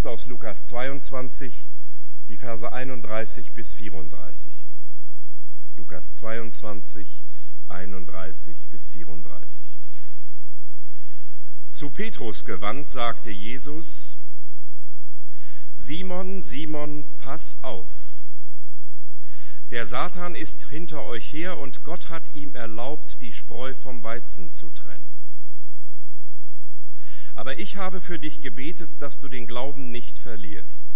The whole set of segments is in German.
Text aus Lukas 22, die Verse 31 bis 34. Lukas 22, 31 bis 34. Zu Petrus gewandt sagte Jesus: Simon, Simon, pass auf. Der Satan ist hinter euch her und Gott hat ihm erlaubt, die Spreu vom Weizen zu trennen. Aber ich habe für dich gebetet, dass du den Glauben nicht verlierst.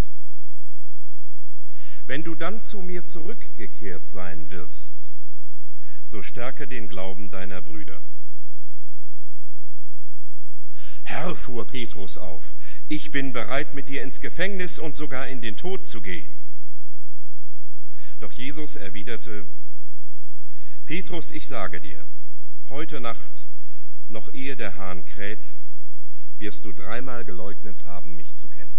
Wenn du dann zu mir zurückgekehrt sein wirst, so stärke den Glauben deiner Brüder. Herr, fuhr Petrus auf, ich bin bereit, mit dir ins Gefängnis und sogar in den Tod zu gehen. Doch Jesus erwiderte: Petrus, ich sage dir, heute Nacht, noch ehe der Hahn kräht, wirst du 3-mal geleugnet haben, mich zu kennen.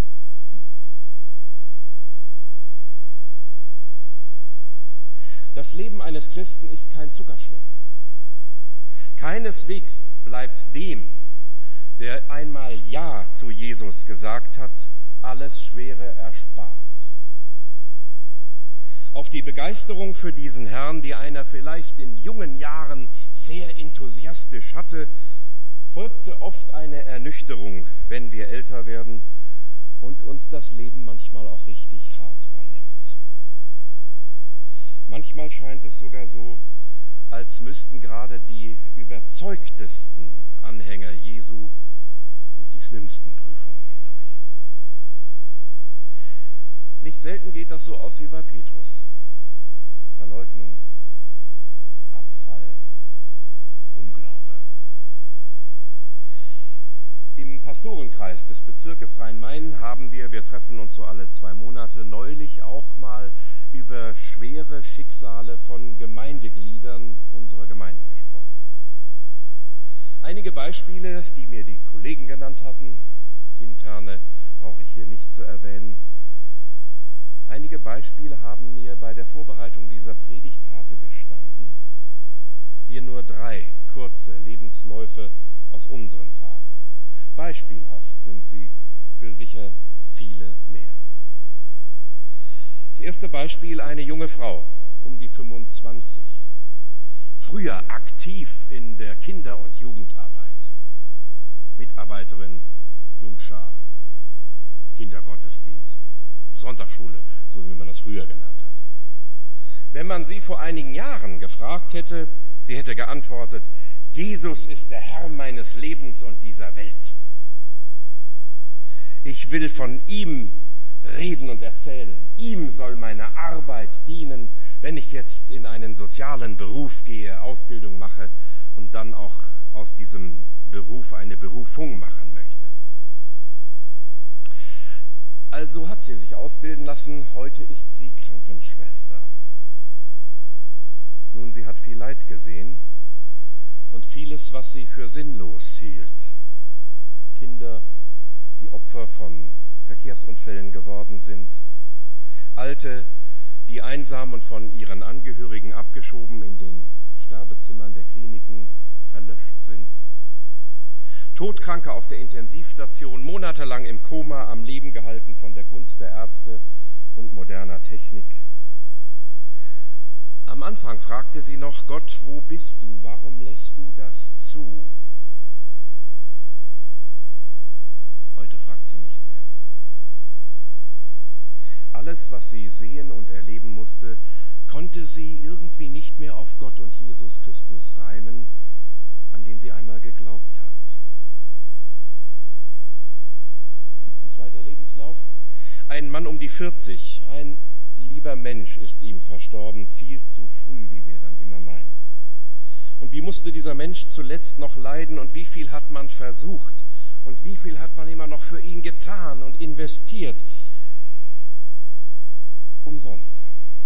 Das Leben eines Christen ist kein Zuckerschlecken. Keineswegs bleibt dem, der einmal Ja zu Jesus gesagt hat, alles Schwere erspart. Auf die Begeisterung für diesen Herrn, die einer vielleicht in jungen Jahren sehr enthusiastisch hatte, folgte oft eine Ernüchterung, wenn wir älter werden und uns das Leben manchmal auch richtig hart rannimmt. Manchmal scheint es sogar so, als müssten gerade die überzeugtesten Anhänger Jesu durch die schlimmsten Prüfungen hindurch. Nicht selten geht das so aus wie bei Petrus. Verleugnung, Abfall, Unglaube. Im Pastorenkreis des Bezirkes Rhein-Main haben wir treffen uns so alle 2 Monate, neulich auch mal über schwere Schicksale von Gemeindegliedern unserer Gemeinden gesprochen. Einige Beispiele, die mir die Kollegen genannt hatten, interne brauche ich hier nicht zu erwähnen. Einige Beispiele haben mir bei der Vorbereitung dieser Predigt Pate gestanden. Hier nur 3 kurze Lebensläufe aus unseren Tagen. Beispielhaft sind sie für sicher viele mehr. Das erste Beispiel: eine junge Frau, um die 25. Früher aktiv in der Kinder- und Jugendarbeit. Mitarbeiterin, Jungschar, Kindergottesdienst, Sonntagsschule, so wie man das früher genannt hat. Wenn man sie vor einigen Jahren gefragt hätte, sie hätte geantwortet: Jesus ist der Herr meines Lebens und dieser Welt. Ich will von ihm reden und erzählen. Ihm soll meine Arbeit dienen, wenn ich jetzt in einen sozialen Beruf gehe, Ausbildung mache und dann auch aus diesem Beruf eine Berufung machen möchte. Also hat sie sich ausbilden lassen, heute ist sie Krankenschwester. Nun, sie hat viel Leid gesehen und vieles, was sie für sinnlos hielt. Kinder, die Opfer von Verkehrsunfällen geworden sind, Alte, die einsam und von ihren Angehörigen abgeschoben in den Sterbezimmern der Kliniken verlöscht sind, Todkranke auf der Intensivstation, monatelang im Koma, am Leben gehalten von der Kunst der Ärzte und moderner Technik. Am Anfang fragte sie noch: Gott, wo bist du? Warum lässt du das zu? Heute fragt sie nicht mehr. Alles, was sie sehen und erleben musste, konnte sie irgendwie nicht mehr auf Gott und Jesus Christus reimen, an den sie einmal geglaubt hat. Ein zweiter Lebenslauf. Ein Mann um die 40, ein lieber Mensch ist ihm verstorben, viel zu früh, wie wir dann immer meinen. Und wie musste dieser Mensch zuletzt noch leiden und wie viel hat man versucht und wie viel hat man immer noch für ihn getan und investiert? Umsonst.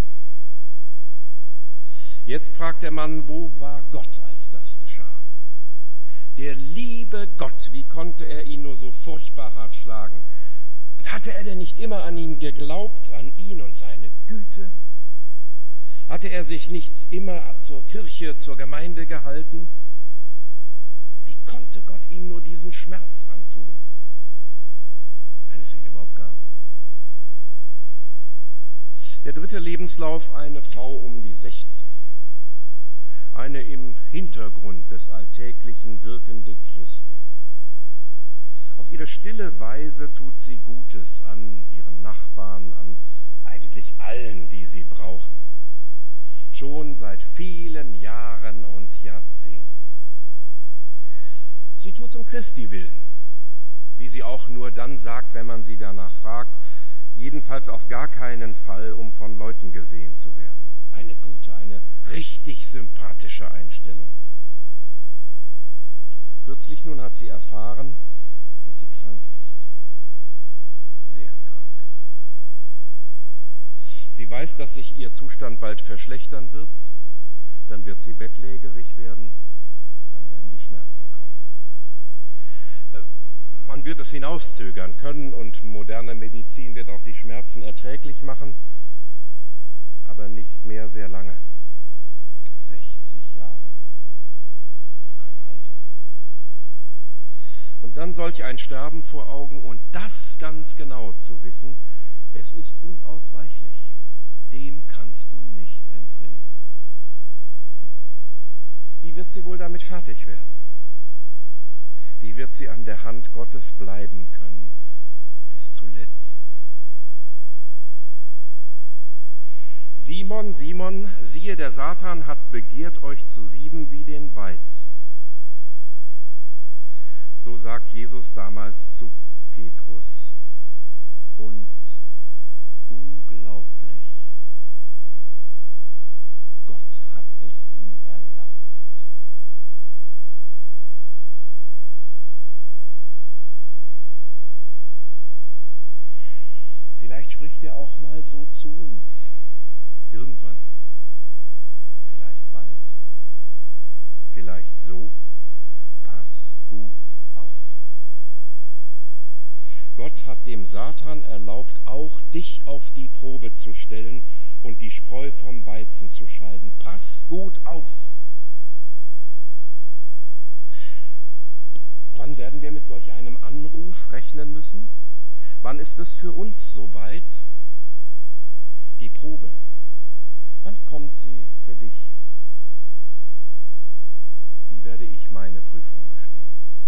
Jetzt fragt der Mann, wo war Gott, als das geschah? Der liebe Gott, wie konnte er ihn nur so furchtbar hart schlagen? Und hatte er denn nicht immer an ihn geglaubt, an ihn und seine Güte? Hatte er sich nicht immer zur Kirche, zur Gemeinde gehalten? Wie konnte Gott ihm nur diesen Schmerz antun? wenn es ihn überhaupt gab. Der dritte Lebenslauf, eine Frau um die 60. Eine im Hintergrund des Alltäglichen wirkende Christin. Auf ihre stille Weise tut sie Gutes an ihren Nachbarn, an eigentlich allen, die sie brauchen. Schon seit vielen Jahren und Jahrzehnten. Sie tut's um Christi willen, wie sie auch nur dann sagt, wenn man sie danach fragt, jedenfalls auf gar keinen Fall, um von Leuten gesehen zu werden. Eine gute, eine richtig sympathische Einstellung. Kürzlich nun hat sie erfahren, dass sie krank ist. Sehr krank. Sie weiß, dass sich ihr Zustand bald verschlechtern wird, dann wird sie bettlägerig werden, dann werden die Schmerzen kommen. Man wird es hinauszögern können und moderne Medizin wird auch die Schmerzen erträglich machen, aber nicht mehr sehr lange. 60 Jahre, noch kein Alter. Und dann solch ein Sterben vor Augen und das ganz genau zu wissen, es ist unausweichlich, dem kannst du nicht entrinnen. Wie wird sie wohl damit fertig werden? Wie wird sie an der Hand Gottes bleiben können bis zuletzt? Simon, Simon, siehe, der Satan hat begehrt, euch zu sieben wie den Weizen. So sagt Jesus damals zu Petrus. Und unglaublich, Gott hat es ihm erlaubt. Vielleicht spricht er auch mal so zu uns. Irgendwann. Vielleicht bald. Vielleicht so. Pass gut auf. Gott hat dem Satan erlaubt, auch dich auf die Probe zu stellen und die Spreu vom Weizen zu scheiden. Pass gut auf. Wann werden wir mit solch einem Anruf rechnen müssen? Wann ist es für uns soweit? Die Probe. Wann kommt sie für dich? Wie werde ich meine Prüfung bestehen?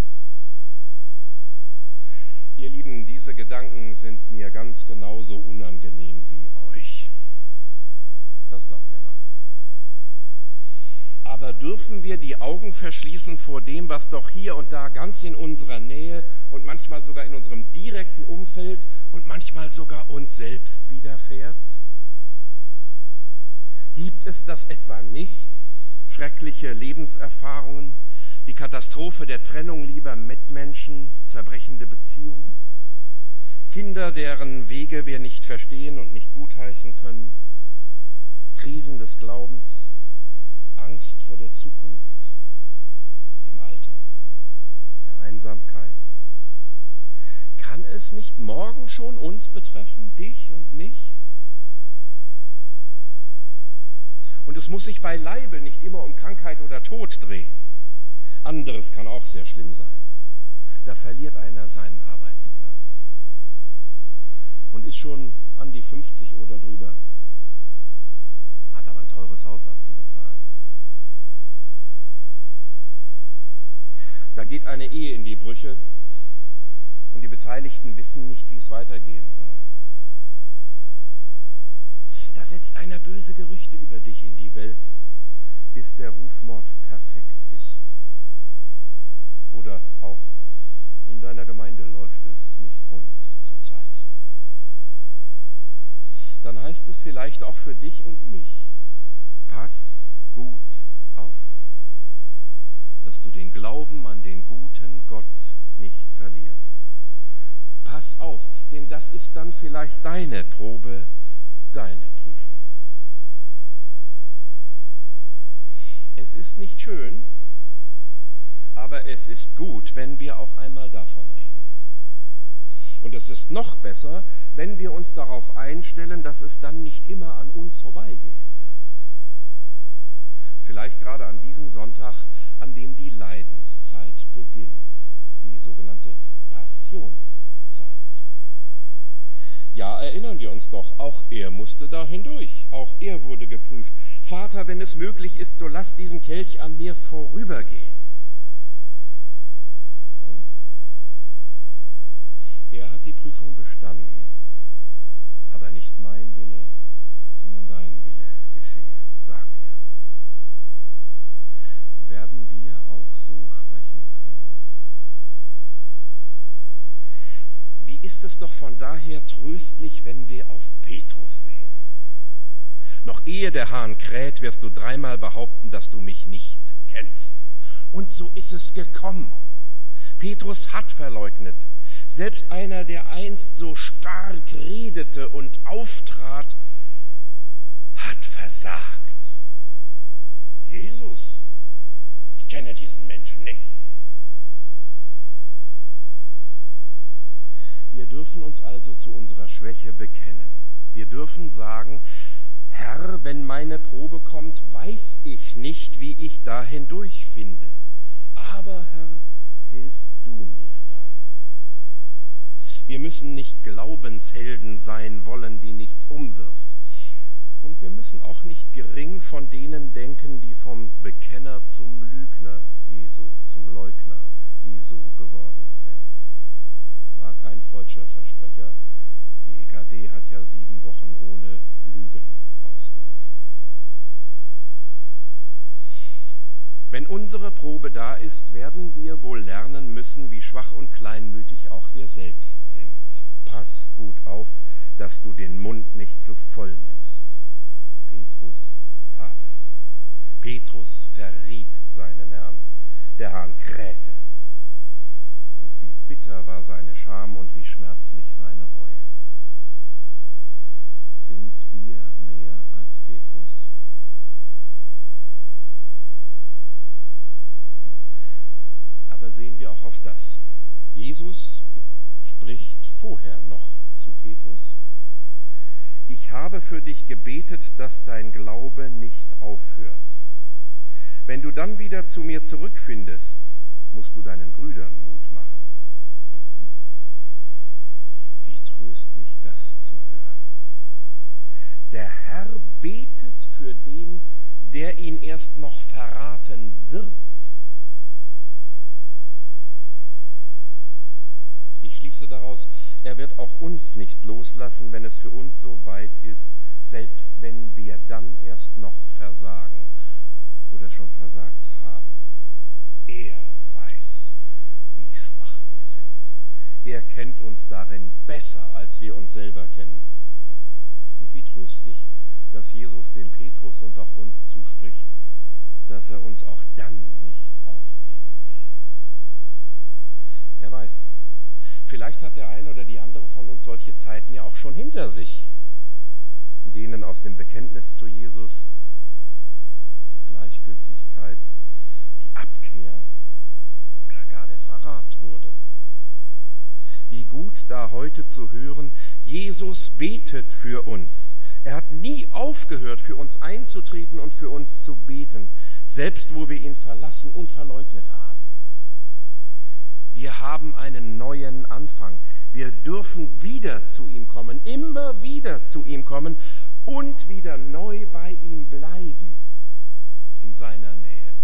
Ihr Lieben, diese Gedanken sind mir ganz genauso unangenehm wie euch. Das glaubt mir mal. Aber dürfen wir die Augen verschließen vor dem, was doch hier und da ganz in unserer Nähe und manchmal sogar in unserem direkten Umfeld und manchmal sogar uns selbst widerfährt? Gibt es das etwa nicht? Schreckliche Lebenserfahrungen, die Katastrophe der Trennung lieber Mitmenschen, zerbrechende Beziehungen, Kinder, deren Wege wir nicht verstehen und nicht gutheißen können, Krisen des Glaubens, Angst vor der Zukunft, dem Alter, der Einsamkeit. Kann es nicht morgen schon uns betreffen, dich und mich? Und es muss sich beileibe nicht immer um Krankheit oder Tod drehen. Anderes kann auch sehr schlimm sein. Da verliert einer seinen Arbeitsplatz und ist schon an die 50 oder drüber, hat aber ein teures Haus abzubezahlen. Da geht eine Ehe in die Brüche und die Beteiligten wissen nicht, wie es weitergehen soll. Da setzt einer böse Gerüchte über dich in die Welt, bis der Rufmord perfekt ist. Oder auch in deiner Gemeinde läuft es nicht rund zurzeit. Dann heißt es vielleicht auch für dich und mich, pass gut auf, dass du den Glauben an den guten Gott nicht verlierst. Pass auf, denn das ist dann vielleicht deine Probe, deine Prüfung. Es ist nicht schön, aber es ist gut, wenn wir auch einmal davon reden. Und es ist noch besser, wenn wir uns darauf einstellen, dass es dann nicht immer an uns vorbeigehen wird. Vielleicht gerade an diesem Sonntag, an dem die Leidenszeit beginnt, die sogenannte Passionszeit. Ja, erinnern wir uns doch, auch er musste da hindurch, auch er wurde geprüft. Vater, wenn es möglich ist, so lass diesen Kelch an mir vorübergehen. Und? Er hat die Prüfung bestanden, aber nicht mein Wille, sondern dein Wille geschehe, sagt er. Werden wir auch so sprechen können? Wie ist es doch von daher tröstlich, wenn wir auf Petrus sehen. Noch ehe der Hahn kräht, wirst du 3-mal behaupten, dass du mich nicht kennst. Und so ist es gekommen. Petrus hat verleugnet. Selbst einer, der einst so stark redete und auftrat, hat versagt. Jesus, ich kenne diesen Menschen nicht. Wir dürfen uns also zu unserer Schwäche bekennen. Wir dürfen sagen, Herr, wenn meine Probe kommt, weiß ich nicht, wie ich da hindurchfinde. Aber Herr, hilf du mir dann. Wir müssen nicht Glaubenshelden sein wollen, die nichts umwirft. Und wir müssen auch nicht gering von denen denken, die vom Bekenner zum Lügner Jesu, zum Leugner Jesu geworden sind. War kein freudscher Versprecher. Die EKD hat ja 7 Wochen ohne Lügen ausgerufen. Wenn unsere Probe da ist, werden wir wohl lernen müssen, wie schwach und kleinmütig auch wir selbst sind. Pass gut auf, dass du den Mund nicht zu voll nimmst. Petrus tat es. Petrus verriet seinen Herrn. Der Hahn krähte. Und wie bitter war seine Scham und wie schmerzlich seine Reue. Sind wir mehr als Petrus? Aber sehen wir auch auf das. Jesus spricht vorher noch zu Petrus. Ich habe für dich gebetet, dass dein Glaube nicht aufhört. Wenn du dann wieder zu mir zurückfindest, musst du deinen Brüdern Mut machen. Wie tröstlich das zu hören. Der Herr betet für den, der ihn erst noch verraten wird. Ich schließe daraus, er wird auch uns nicht loslassen, wenn es für uns so weit ist, selbst wenn wir dann erst noch versagen oder schon versagt haben. Er weiß, wie schwach wir sind. Er kennt uns darin besser, als wir uns selber kennen. Und wie tröstlich, dass Jesus dem Petrus und auch uns zuspricht, dass er uns auch dann nicht aufgeben will. Wer weiß, vielleicht hat der eine oder die andere von uns solche Zeiten ja auch schon hinter sich, in denen aus dem Bekenntnis zu Jesus die Gleichgültigkeit, die Abkehr oder gar der Verrat wurde. Wie gut da heute zu hören, Jesus betet für uns. Er hat nie aufgehört, für uns einzutreten und für uns zu beten, selbst wo wir ihn verlassen und verleugnet haben. Wir haben einen neuen Anfang. Wir dürfen wieder zu ihm kommen, immer wieder zu ihm kommen und wieder neu bei ihm bleiben, in seiner Nähe.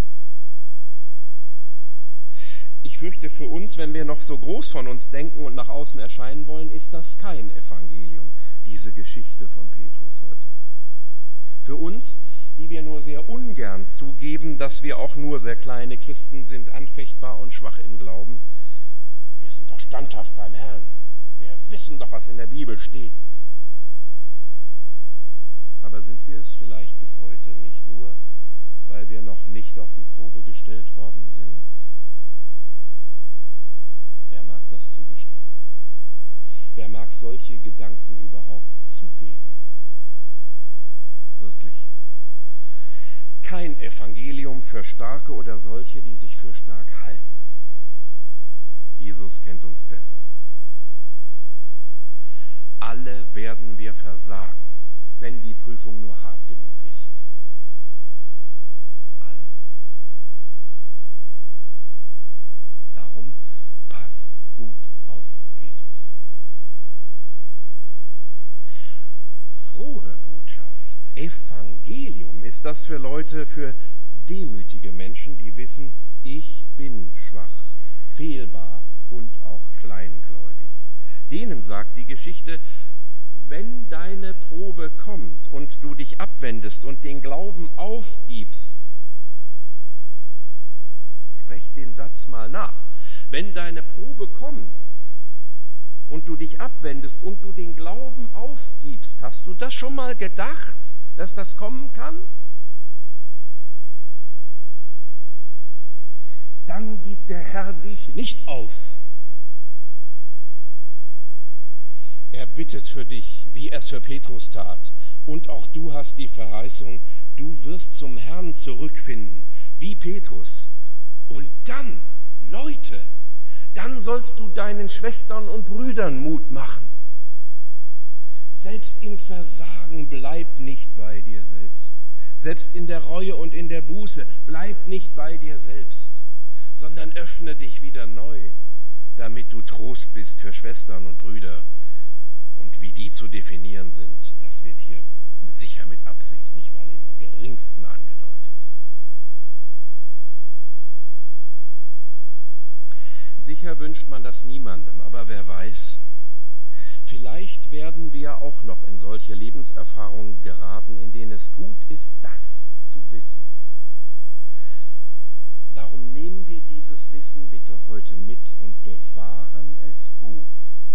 Ich fürchte für uns, wenn wir noch so groß von uns denken und nach außen erscheinen wollen, ist das kein Evangelium, diese Geschichte von Petrus heute. Für uns, die wir nur sehr ungern zugeben, dass wir auch nur sehr kleine Christen sind, anfechtbar und schwach im Glauben, wir sind doch standhaft beim Herrn. Wir wissen doch, was in der Bibel steht. Aber sind wir es vielleicht bis heute nicht nur, weil wir noch nicht auf die Probe gestellt worden sind? Wer mag das zugestehen? Wer mag solche Gedanken überhaupt zugeben? Wirklich. Kein Evangelium für Starke oder solche, die sich für stark halten. Jesus kennt uns besser. Alle werden wir versagen, wenn die Prüfung nur hart genug ist. Alle. Darum pass gut auf Petrus. Evangelium ist das für Leute, für demütige Menschen, die wissen, ich bin schwach, fehlbar und auch kleingläubig. Denen sagt die Geschichte, wenn deine Probe kommt und du dich abwendest und den Glauben aufgibst, sprech den Satz mal nach, wenn deine Probe kommt und du dich abwendest und du den Glauben aufgibst, hast du das schon mal gedacht, dass das kommen kann? Dann gibt der Herr dich nicht auf. Er bittet für dich, wie er es für Petrus tat. Und auch du hast die Verheißung, du wirst zum Herrn zurückfinden, wie Petrus. Und dann, Leute, dann sollst du deinen Schwestern und Brüdern Mut machen. Selbst im Versagen bleib nicht bei dir selbst. Selbst in der Reue und in der Buße bleib nicht bei dir selbst, sondern öffne dich wieder neu, damit du Trost bist für Schwestern und Brüder. Und wie die zu definieren sind, das wird hier sicher mit Absicht nicht mal im geringsten angedeutet. Sicher wünscht man das niemandem, aber wer weiß, vielleicht werden wir auch noch in solche Lebenserfahrungen geraten, in denen es gut ist, das zu wissen. Darum nehmen wir dieses Wissen bitte heute mit und bewahren es gut.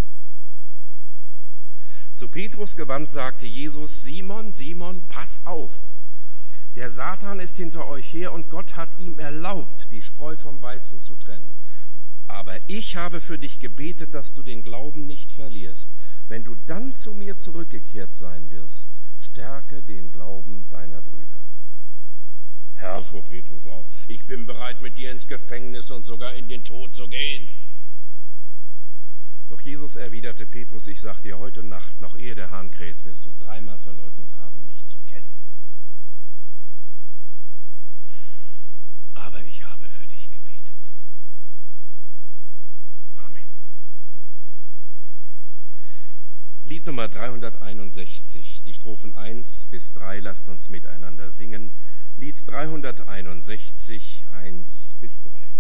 Zu Petrus gewandt sagte Jesus, Simon, Simon, pass auf. Der Satan ist hinter euch her und Gott hat ihm erlaubt, die Spreu vom Weizen zu trennen. Aber ich habe für dich gebetet, dass du den Glauben nicht verlierst. Wenn du dann zu mir zurückgekehrt sein wirst, stärke den Glauben deiner Brüder. Herr, fuhr Petrus auf, ich bin bereit, mit dir ins Gefängnis und sogar in den Tod zu gehen. Doch Jesus erwiderte, Petrus, ich sag dir, heute Nacht, noch ehe der Hahn kräht, wirst du 3-mal verleugnet haben, mich zu kennen. Aber ich habe für dich gebetet. Amen. Lied Nummer 361, die Strophen 1 bis 3, lasst uns miteinander singen. Lied 361, 1 bis 3.